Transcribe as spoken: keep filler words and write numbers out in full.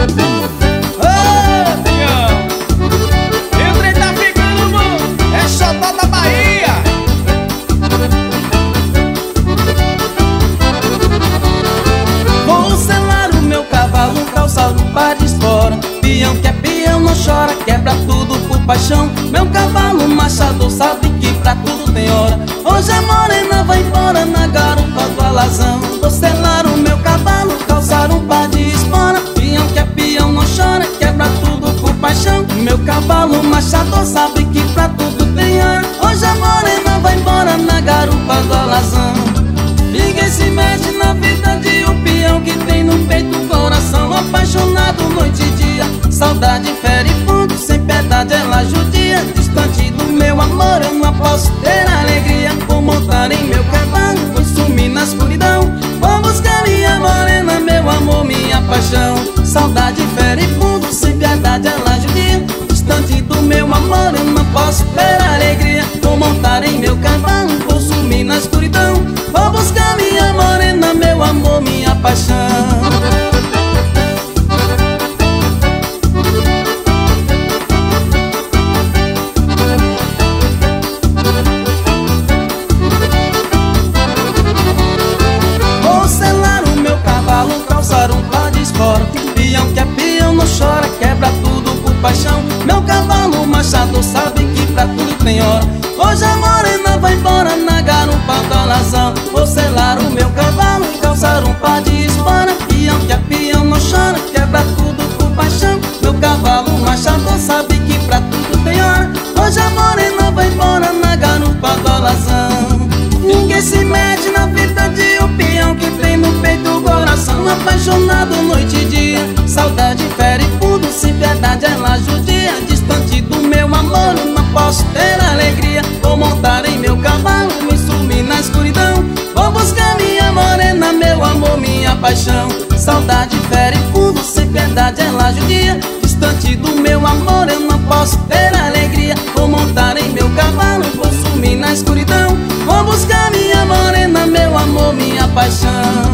Ô, Pinhão, e o trem tá ficando bom, é xodó da Bahia. Vou selar o meu cavalo, calçar um par de espora. Pião que é pião, não chora, quebra tudo por paixão. Meu cavalo machador sabe que pra tudo tem hora. Hoje a morena vai embora na garupa do alazão. Vou selar o meu cavalo, calçar um par de espora. Pião que é pião, não chora, quebra tudo por paixão. Meu cavalo machador sabe que pra tudo tem hora. Hoje a morena vai embora na garupa do alazão. Ninguém se mete na vida de um peão que tem no peito o coração apaixonado noite e dia. Saudade fere fundo, sem piedade ela judia. Distante do meu amor eu não posso ter alegria. Vou montar em meu cavalo, vou sumir na escuridão. Vou buscar minha morena, meu amor, minha paixão. Saudade fere fundo, sem piedade ela judia. Distante do meu amor eu não posso ter alegria. Vou montar em meu cavalo, vou sumir na escuridão. Vou buscar minha morena, meu amor, minha paixão. Vou selar o meu cavalo, calçar um par de espora. Pião que é pião, não chora, quebra tudo por paixão. Meu cavalo machado sabe que pra tudo tem hora. Hoje a morena vai embora na garupa do alazão. Vou selar o meu cavalo, calçar um par de espora. Pião que é pião, não chora, quebra tudo por paixão. Meu cavalo machado sabe que pra tudo tem hora. Hoje a morena vai embora na garupa do alazão. Ninguém se mete na vida de um peão que tem no peito o coração apaixonado noite e dia. Saudade fere fundo, sem piedade ela judia. Distante do meu amor eu não posso ter alegria. Vou montar em meu cavalo, me sumir na escuridão. Vou buscar minha morena, meu amor, minha paixão. Saudade fere fundo, sem piedade ela judia. Distante do meu amor eu não posso ter alegria. Vou montar em meu cavalo, vou sumir na escuridão. Vou buscar minha morena, meu amor, minha paixão.